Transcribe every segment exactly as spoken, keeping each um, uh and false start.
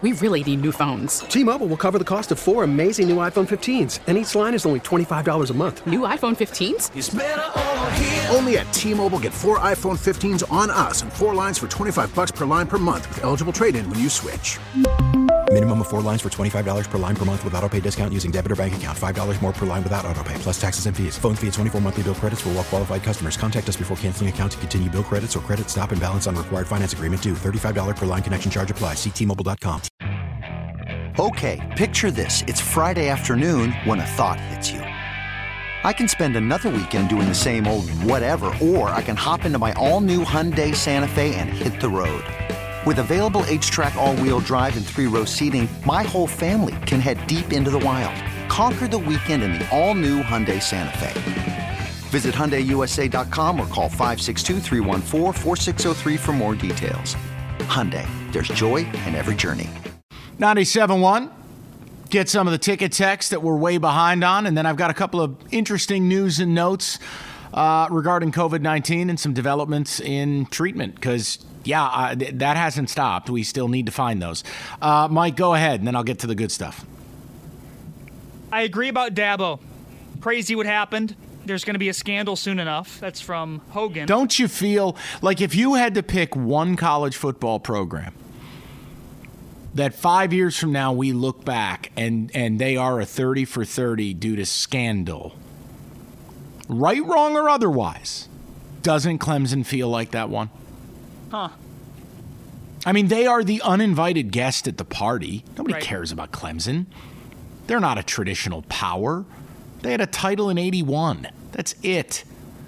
We really need new phones. T-Mobile will cover the cost of four amazing new iPhone fifteens, and each line is only twenty-five dollars a month. New iPhone fifteens? It's better over here. Only at T-Mobile, get four iPhone fifteens on us and four lines for twenty-five dollars per line per month with eligible trade-in when you switch. Minimum of four lines for twenty-five dollars per line per month with autopay discount using debit or bank account. five dollars more per line without autopay, plus taxes and fees. Phone fee at twenty-four monthly bill credits for well-qualified customers. Contact us before canceling account to continue bill credits or credit stop and balance on required finance agreement due. thirty-five dollars per line connection charge applies. See T Mobile dot com. Okay, picture this. It's Friday afternoon when a thought hits you. I can spend another weekend doing the same old whatever, or I can hop into my all-new Hyundai Santa Fe and hit the road. With available H-Track all-wheel drive and three-row seating, my whole family can head deep into the wild. Conquer the weekend in the all-new Hyundai Santa Fe. Visit Hyundai U S A dot com or call five six two, three one four, four six zero three for more details. Hyundai, there's joy in every journey. ninety-seven point one. Get some of the ticket text that we're way behind on, and then I've got a couple of interesting news and notes uh, regarding covid nineteen and some developments in treatment, because Yeah, uh, th- that hasn't stopped. We still need to find those. Uh, Mike, go ahead, and then I'll get to the good stuff. I agree about Dabo. Crazy what happened. There's going to be a scandal soon enough. That's from Hogan. Don't you feel like if you had to pick one college football program that five years from now we look back and, and they are a thirty for thirty due to scandal, right, wrong, or otherwise, doesn't Clemson feel like that one? Huh. I mean, they are the uninvited guest at the party. Nobody Right. cares about Clemson. They're not a traditional power. They had a title in eighty-one. That's it.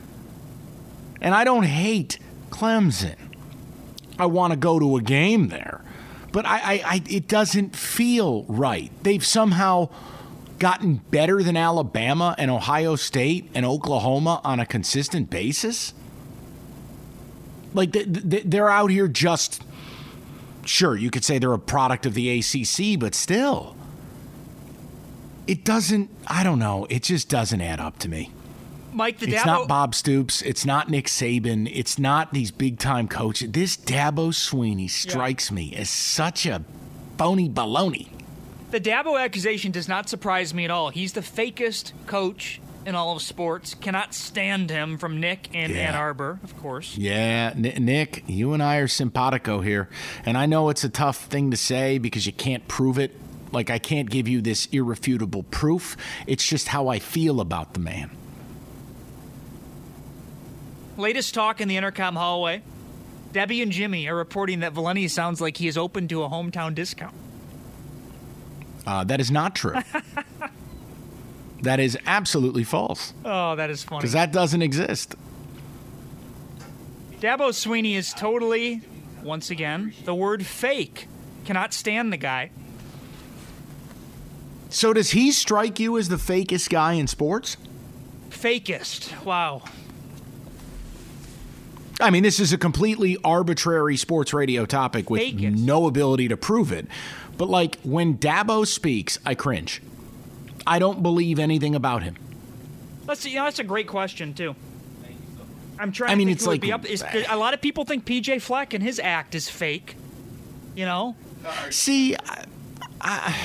And I don't hate Clemson. I want to go to a game there. But I, I, I, it doesn't feel right. They've somehow gotten better than Alabama and Ohio State and Oklahoma on a consistent basis. Like, they're out here just, sure, you could say they're a product of the A C C, but still. It doesn't, I don't know, it just doesn't add up to me. Mike, the It's Dabo... not Bob Stoops. It's not Nick Saban. It's not these big-time coaches. This Dabo Swinney strikes yeah. me as such a phony baloney. The Dabo accusation does not surprise me at all. He's the fakest coach in all of sports. Cannot stand him from Nick in Yeah. Ann Arbor, of course. Yeah, N- Nick, you and I are simpatico here. And I know it's a tough thing to say because you can't prove it. Like, I can't give you this irrefutable proof. It's just how I feel about the man. Latest talk in the intercom hallway. Debbie and Jimmy are reporting that Valenti sounds like he is open to a hometown discount. Uh, that is not true. That is absolutely false. Oh, that is funny. Because that doesn't exist. Dabo Swinney is totally, once again, the word fake. Cannot stand the guy. So does he strike you as the fakest guy in sports? Fakest. Wow. I mean, this is a completely arbitrary sports radio topic with Fakest. no ability to prove it. But, like, when Dabo speaks, I cringe. I don't believe anything about him. That's, you know, that's a great question, too. I'm trying I mean, to think it's who would like- be up. Is, a lot of people think P J Fleck and his act is fake. You know? See, I, I,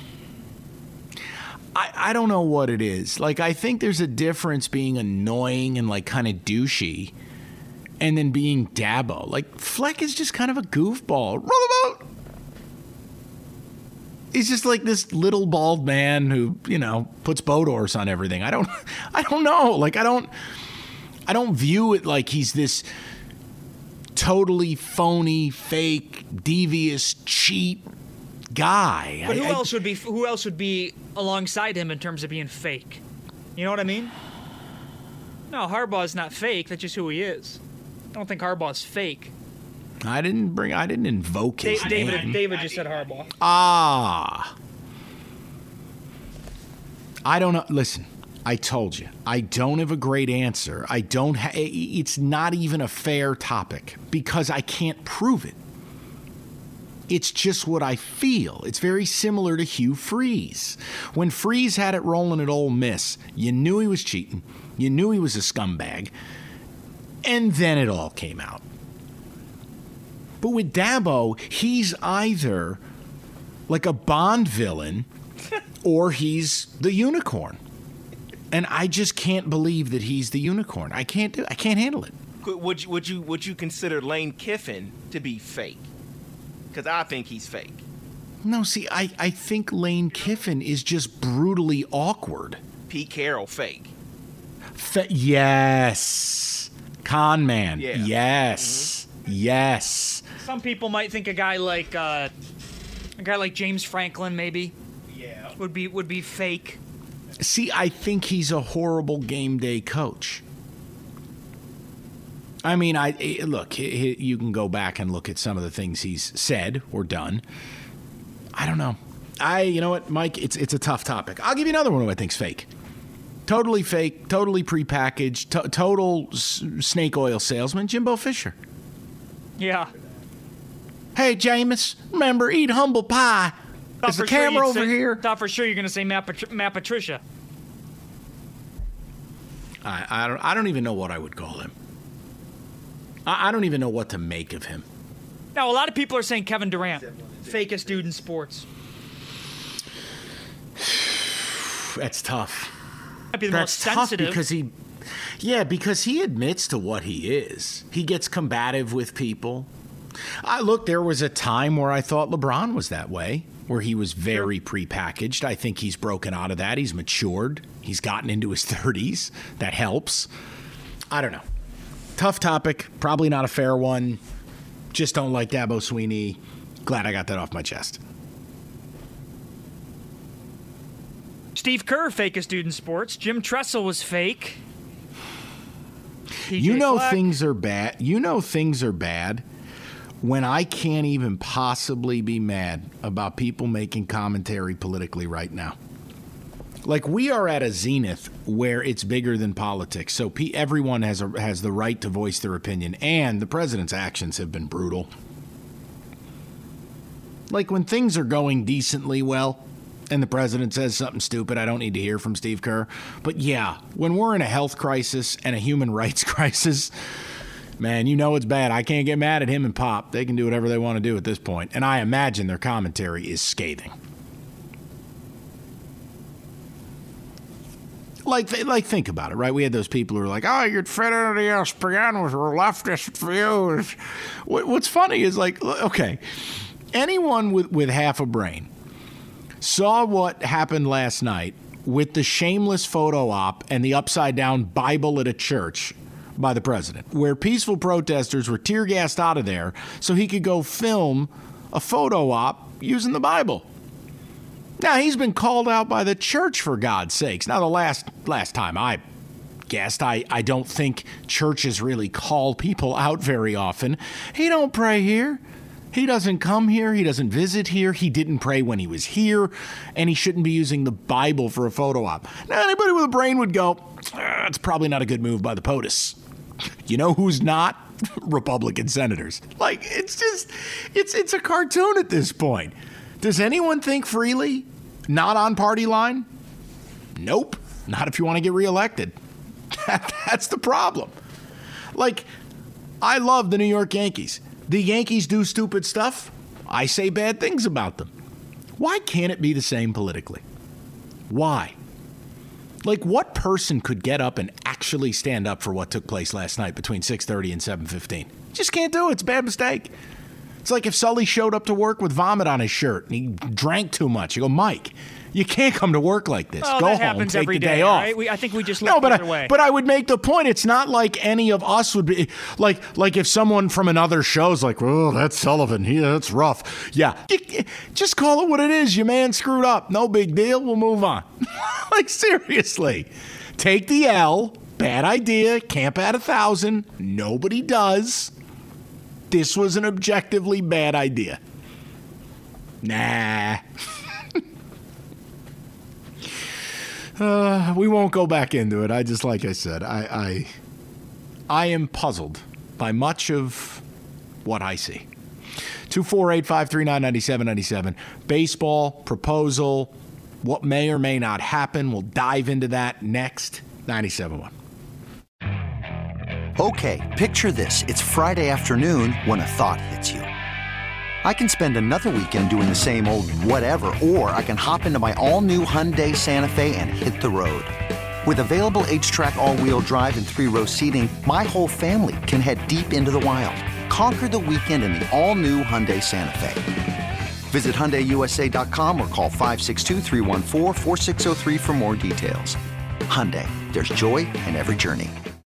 I, I don't know what it is. Like, I think there's a difference being annoying and, like, kind of douchey and then being Dabo. Like, Fleck is just kind of a goofball. Roll about. He's just like this little bald man who, you know, puts Bodors on everything. I don't, I don't know. Like, I don't, I don't view it like he's this totally phony, fake, devious, cheat guy. But who I, else would be who else would be alongside him in terms of being fake? You know what I mean? No, Harbaugh's not fake. That's just who he is. I don't think Harbaugh's fake. I didn't bring. I didn't invoke his Da- name. David, David just said Harbaugh. Ah. I don't know. Listen, I told you. I don't have a great answer. I don't. Ha- it's not even a fair topic because I can't prove it. It's just what I feel. It's very similar to Hugh Freeze. When Freeze had it rolling at Ole Miss, you knew he was cheating. You knew he was a scumbag. And then it all came out. But with Dabo, he's either like a Bond villain, or he's the unicorn. And I just can't believe that he's the unicorn. I can't do I can't handle it. Would you, would you would you consider Lane Kiffin to be fake? Because I think he's fake. No, see, I, I think Lane Kiffin is just brutally awkward. Pete Carroll, fake. Fe- yes. Con man. Yeah. Yes. Mm-hmm. Yes. Some people might think a guy like uh, a guy like James Franklin maybe Yeah. would be would be fake. See, I think he's a horrible game day coach. I mean, I look, he, he, you can go back and look at some of the things he's said or done. I don't know. I, you know what, Mike, it's it's a tough topic. I'll give you another one who I think's fake. Totally fake, totally prepackaged, to- total s- snake oil salesman, Jimbo Fisher. Yeah. Hey, Jameis, remember, eat humble pie. Thought Is the for sure camera you'd over say- here? Thought for sure you're going to say Matt, Pat- Matt Patricia. I, I, don't, I don't even know what I would call him. I, I don't even know what to make of him. Now, a lot of people are saying Kevin Durant, fakest dude in sports. That's tough. Might be the That's most tough sensitive. because he, yeah, because he admits to what he is. He gets combative with people. I look, there was a time where I thought LeBron was that way, where he was very prepackaged. I think he's broken out of that. He's matured. He's gotten into his thirties. That helps. I don't know. Tough topic. Probably not a fair one. Just don't like Dabo Swinney. Glad I got that off my chest. Steve Kerr, fakest dude in sports. Jim Tressel was fake. P J You know Fleck. things are bad. You know things are bad when I can't even possibly be mad about people making commentary politically right now. Like, we are at a zenith where it's bigger than politics. So pe- everyone has a, has the right to voice their opinion, and the president's actions have been brutal. Like, when things are going decently well and the president says something stupid, I don't need to hear from Steve Kerr. But yeah, when we're in a health crisis and a human rights crisis, man, you know it's bad. I can't get mad at him and Pop. They can do whatever they want to do at this point. And I imagine their commentary is scathing. Like, like, think about it, right? We had those people who were like, oh, you're fed into the E S P N with your leftist views. What's funny is, like, okay, anyone with, with half a brain saw what happened last night with the shameless photo op and the upside-down Bible at a church by the president, where peaceful protesters were tear-gassed out of there so he could go film a photo op using the Bible. Now, he's been called out by the church, for God's sakes. Now, the last last time I guessed, I, I don't think churches really call people out very often. He don't pray here. He doesn't come here. He doesn't visit here. He didn't pray when he was here. And he shouldn't be using the Bible for a photo op. Now, anybody with a brain would go, that's probably not a good move by the POTUS. You know who's not? Republican senators. Like, it's just, it's it's a cartoon at this point. Does anyone think freely? Not on party line? Nope. Not if you want to get reelected. That's the problem. Like, I love the New York Yankees. The Yankees do stupid stuff. I say bad things about them. Why can't it be the same politically? Why? Like, what person could get up and actually stand up for what took place last night between six thirty and seven fifteen? Just can't do it. It's a bad mistake. It's like if Sully showed up to work with vomit on his shirt and he drank too much. You go, Mike, you can't come to work like this. Oh, go that home, happens take every the day, day, off. right? We, I think we just look no, but the other I, way. but I would make the point. It's not like any of us would be like like if someone from another show's like, oh, that's Sullivan. He that's rough. Yeah, you, just call it what it is. Your man screwed up. No big deal. We'll move on. Like, seriously, take the L. Bad idea. Camp at a thousand. Nobody does. This was an objectively bad idea. Nah. uh, we won't go back into it. I just, like I said, I, I, I am puzzled by much of what I see. two four eight, five three nine, nine seven nine seven. Baseball, proposal, what may or may not happen. We'll dive into that next. ninety-seven point one. Okay, picture this. It's Friday afternoon when a thought hits you. I can spend another weekend doing the same old whatever, or I can hop into my all-new Hyundai Santa Fe and hit the road. With available H-Track all-wheel drive and three-row seating, my whole family can head deep into the wild. Conquer the weekend in the all-new Hyundai Santa Fe. Visit Hyundai U S A dot com or call five six two, three one four, four six zero three for more details. Hyundai, there's joy in every journey.